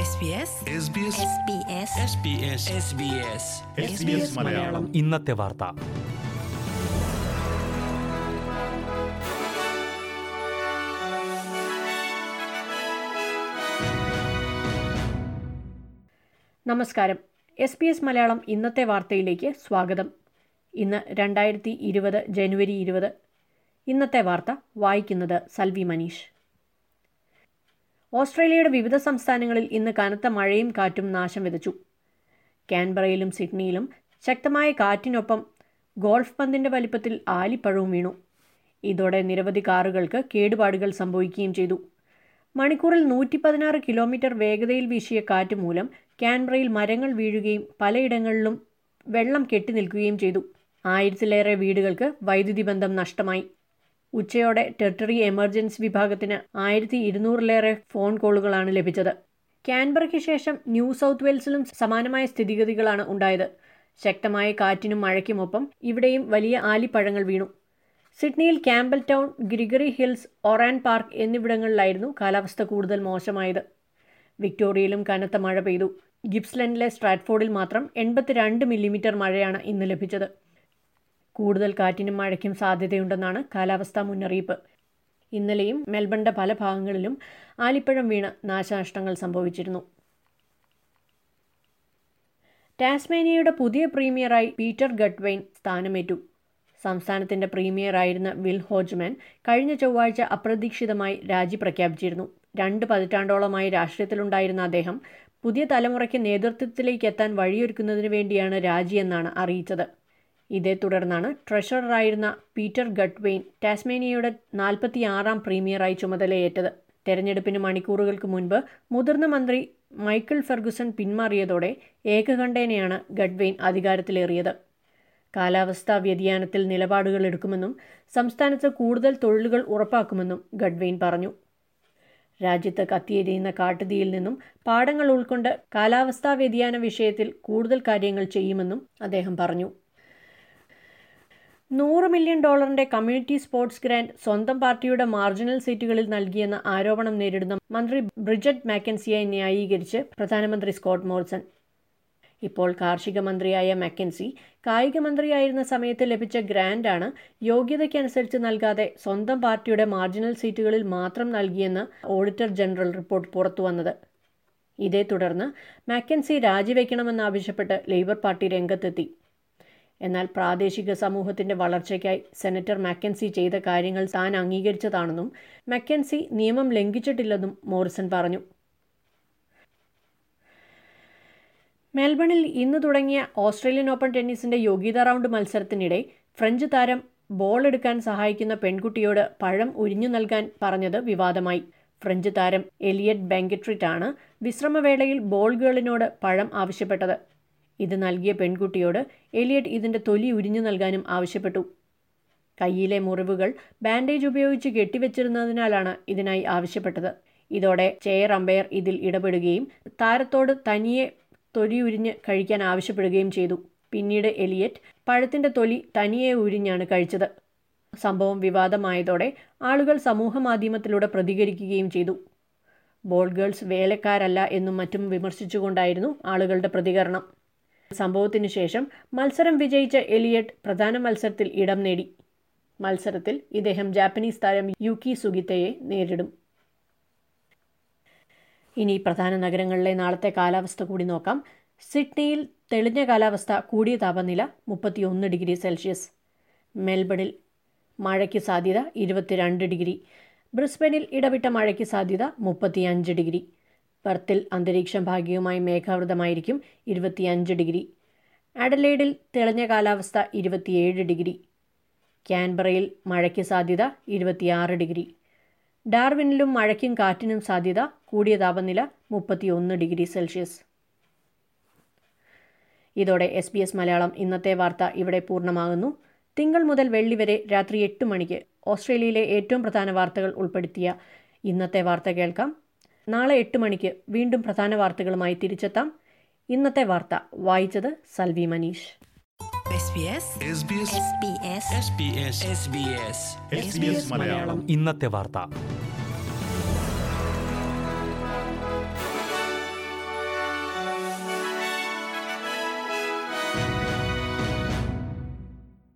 മലയാളം ഇന്നത്തെ വാർത്ത. നമസ്കാരം. SBS മലയാളം ഇന്നത്തെ വാർത്തയിലേക്ക് സ്വാഗതം. ഇന്ന് 2020 ജനുവരി 20. ഇന്നത്തെ വാർത്ത വായിക്കുന്നത് സൽവി മനീഷ്. ഓസ്ട്രേലിയയുടെ വിവിധ സംസ്ഥാനങ്ങളിൽ ഇന്ന് കനത്ത മഴയും കാറ്റും നാശം വിതച്ചു. കാൻബറയിലും സിഡ്നിയിലും ശക്തമായ കാറ്റിനൊപ്പം ഗോൾഫ് പന്തിന്റെ വലിപ്പത്തിൽ ആലിപ്പഴവും വീണു. ഇതോടെ നിരവധി കാറുകൾക്ക് കേടുപാടുകൾ സംഭവിക്കുകയും ചെയ്തു. മണിക്കൂറിൽ 116 കിലോമീറ്റർ വേഗതയിൽ വീശിയ കാറ്റ് മൂലം കാൻബറയിൽ മരങ്ങൾ വീഴുകയും പലയിടങ്ങളിലും വെള്ളം കെട്ടിനിൽക്കുകയും ചെയ്തു. 1000-ലേറെ വീടുകൾക്ക് വൈദ്യുതി ബന്ധം നഷ്ടമായി. ഉച്ചയോടെ ടെറിട്ടറി എമർജൻസി വിഭാഗത്തിന് 1200-ലേറെ ഫോൺ കോളുകളാണ് ലഭിച്ചത്. കാൻബറയ്ക്ക് ശേഷം ന്യൂ സൗത്ത് വെയിൽസിലും സമാനമായ സ്ഥിതിഗതികളാണ് ഉണ്ടായത്. ശക്തമായ കാറ്റിനും മഴയ്ക്കുമൊപ്പം ഇവിടെയും വലിയ ആലിപ്പഴങ്ങൾ വീണു. സിഡ്നിയിൽ Campbelltown, Gregory Hills, Oran Park എന്നിവിടങ്ങളിലായിരുന്നു കാലാവസ്ഥ കൂടുതൽ മോശമായത്. വിക്ടോറിയയിലും കനത്ത മഴ പെയ്തു. ഗിപ്സ്ലൻഡിലെ സ്ട്രാറ്റ്ഫോർഡിൽ മാത്രം 82 മില്ലിമീറ്റർ മഴയാണ് ഇന്ന് ലഭിച്ചത്. കൂടുതൽ കാറ്റിനും മഴയ്ക്കും സാധ്യതയുണ്ടെന്നാണ് കാലാവസ്ഥാ മുന്നറിയിപ്പ്. ഇന്നലെയും മെൽബണിന്റെ പല ഭാഗങ്ങളിലും ആലിപ്പഴം വീണ് നാശനഷ്ടങ്ങൾ സംഭവിച്ചിരുന്നു. ടാസ്മാനിയയുടെ പുതിയ പ്രീമിയറായി പീറ്റർ ഗട്ട്വെയ്ൻ സ്ഥാനമേറ്റു. സംസ്ഥാനത്തിന്റെ പ്രീമിയറായിരുന്ന വിൽ ഹോജ്മാൻ കഴിഞ്ഞ ചൊവ്വാഴ്ച അപ്രതീക്ഷിതമായി രാജി പ്രഖ്യാപിച്ചിരുന്നു. 2 പതിറ്റാണ്ടോളമായി രാഷ്ട്രീയത്തിലുണ്ടായിരുന്ന അദ്ദേഹം പുതിയ തലമുറയ്ക്ക് നേതൃത്വത്തിലേക്ക് എത്താൻ വഴിയൊരുക്കുന്നതിന് വേണ്ടിയാണ് രാജിയെന്നാണ് അറിയിച്ചത്. ഇതേ തുടർന്നാണ് ട്രഷററായിരുന്ന പീറ്റർ ഗട്ട്വെയ്ൻ ടാസ്മാനിയയുടെ 46ാം പ്രീമിയറായി ചുമതലയേറ്റത്. തെരഞ്ഞെടുപ്പിന് മണിക്കൂറുകൾക്ക് മുൻപ് മുതിർന്ന മന്ത്രി മൈക്കിൾ ഫെർഗുസൺ പിന്മാറിയതോടെ ഏകകണ്ഠേനയാണ് ഗട്ട്വെയ്ൻ അധികാരത്തിലേറിയത്. കാലാവസ്ഥാ വ്യതിയാനത്തിൽ നിലപാടുകൾ എടുക്കുമെന്നും സംസ്ഥാനത്ത് കൂടുതൽ തൊഴിലുകൾ ഉറപ്പാക്കുമെന്നും ഗട്ട്വെയ്ൻ പറഞ്ഞു. രാജ്യത്ത് കത്തിയെരിയുന്ന കാട്ടുതീയിൽ നിന്നും പാഠങ്ങൾ ഉൾക്കൊണ്ട് കാലാവസ്ഥാ വ്യതിയാന വിഷയത്തിൽ കൂടുതൽ കാര്യങ്ങൾ ചെയ്യുമെന്നും അദ്ദേഹം പറഞ്ഞു. $100 മില്യൺ കമ്മ്യൂണിറ്റി സ്പോർട്സ് ഗ്രാന്റ് സ്വന്തം പാർട്ടിയുടെ മാർജിനൽ സീറ്റുകളിൽ നൽകിയെന്ന ആരോപണം നേരിടുന്ന മന്ത്രി ബ്രിജറ്റ് മാക്കൻസിയെ ന്യായീകരിച്ച് പ്രധാനമന്ത്രി സ്കോട്ട് മോറിസൺ. ഇപ്പോൾ കാർഷിക മന്ത്രിയായ മാക്കൻസി കായിക മന്ത്രിയായിരുന്ന സമയത്ത് ലഭിച്ച ഗ്രാന്റാണ് യോഗ്യതയ്ക്കനുസരിച്ച് നൽകാതെ സ്വന്തം പാർട്ടിയുടെ മാർജിനൽ സീറ്റുകളിൽ മാത്രം നൽകിയെന്ന് ഓഡിറ്റർ ജനറൽ റിപ്പോർട്ട് പുറത്തുവന്നത്. ഇതേ തുടർന്ന് മാക്കൻസി രാജിവെക്കണമെന്നാവശ്യപ്പെട്ട് ലേബർ പാർട്ടി രംഗത്തെത്തി. എന്നാൽ പ്രാദേശിക സമൂഹത്തിന്റെ വളർച്ചയ്ക്കായി സെനറ്റർ മാക്കൻസി ചെയ്ത കാര്യങ്ങൾ താൻ അംഗീകരിച്ചതാണെന്നും മാക്കൻസി നിയമം ലംഘിച്ചിട്ടില്ലെന്നും മോറിസൺ പറഞ്ഞു. മെൽബണിൽ ഇന്ന് തുടങ്ങിയ ഓസ്ട്രേലിയൻ ഓപ്പൺ ടെന്നീസിന്റെ യോഗ്യതാ റൗണ്ട് മത്സരത്തിനിടെ ഫ്രഞ്ച് താരം ബോൾ എടുക്കാൻ സഹായിക്കുന്ന പെൺകുട്ടിയോട് പഴം ഉരിഞ്ഞു നൽകാൻ പറഞ്ഞത് വിവാദമായി. ഫ്രഞ്ച് താരം എലിയറ്റ് ബെങ്കട്രിറ്റ് ആണ് വിശ്രമവേളയിൽ ബോൾ ഗേളിനോട് പഴം ആവശ്യപ്പെട്ടത്. ഇത് നൽകിയ പെൺകുട്ടിയോട് എലിയറ്റ് ഇതിന്റെ തൊലി ഉരിഞ്ഞു നൽകാനും ആവശ്യപ്പെട്ടു. കയ്യിലെ മുറിവുകൾ ബാൻഡേജ് ഉപയോഗിച്ച് കെട്ടിവെച്ചിരുന്നതിനാലാണ് ഇതിനായി ആവശ്യപ്പെട്ടത്. ഇതോടെ ചെയർ അമ്പയർ ഇതിൽ ഇടപെടുകയും താരത്തോട് തനിയെ തൊലി ഉരിഞ്ഞ് കഴിക്കാൻ ആവശ്യപ്പെടുകയും ചെയ്തു. പിന്നീട് എലിയറ്റ് പഴത്തിന്റെ തൊലി തനിയെ ഉരിഞ്ഞാണ് കഴിച്ചത്. സംഭവം വിവാദമായതോടെ ആളുകൾ സമൂഹമാധ്യമത്തിലൂടെ പ്രതികരിക്കുകയും ചെയ്തു. ബോൾ ഗേൾസ് വേലക്കാരല്ല എന്നും മറ്റും വിമർശിച്ചുകൊണ്ടായിരുന്നു ആളുകളുടെ പ്രതികരണം. സംഭവത്തിനു ശേഷം മത്സരം വിജയിച്ച എലിയറ്റ് പ്രധാന മത്സരത്തിൽ ഇടം നേടി. മത്സരത്തിൽ ഇദ്ദേഹം ജാപ്പനീസ് താരം യുക്കി സുഗിതയെ നേരിടും. ഇനി പ്രധാന നഗരങ്ങളിലെ നാളത്തെ കാലാവസ്ഥ കൂടി നോക്കാം. സിഡ്നിയിൽ തെളിഞ്ഞ കാലാവസ്ഥ, കൂടിയ താപനില 31 ഡിഗ്രി സെൽഷ്യസ്. മെൽബണിൽ മഴയ്ക്ക് സാധ്യത 22 ഡിഗ്രി. ബ്രിസ്ബനിൽ ഇടവിട്ട മഴയ്ക്ക് സാധ്യത 35 ഡിഗ്രി. പെർത്തിൽ അന്തരീക്ഷം ഭാഗികമായി മേഘാവൃതമായിരിക്കും 25 ഡിഗ്രി. അഡലേഡിൽ തെളിഞ്ഞ കാലാവസ്ഥ 27 ഡിഗ്രി. കാൻബറയിൽ മഴയ്ക്ക് സാധ്യത 26 ഡിഗ്രി. ഡാർവിനിലും മഴയ്ക്കും കാറ്റിനും സാധ്യത, കൂടിയ താപനില 31 ഡിഗ്രി സെൽഷ്യസ്. ഇതോടെ SBS മലയാളം ഇന്നത്തെ വാർത്ത ഇവിടെ പൂർണ്ണമാകുന്നു. തിങ്കൾ മുതൽ വെള്ളി വരെ രാത്രി 8 മണിക്ക് ഓസ്ട്രേലിയയിലെ ഏറ്റവും പ്രധാന വാർത്തകൾ ഉൾപ്പെടുത്തിയ ഇന്നത്തെ വാർത്ത കേൾക്കാം. നാളെ 8 മണിക്ക് വീണ്ടും പ്രധാന വാർത്തകളുമായി തിരിച്ചെത്താം. ഇന്നത്തെ വാർത്ത വായിച്ചത് സൽവി മനീഷ്. ഇന്നത്തെ വാർത്ത.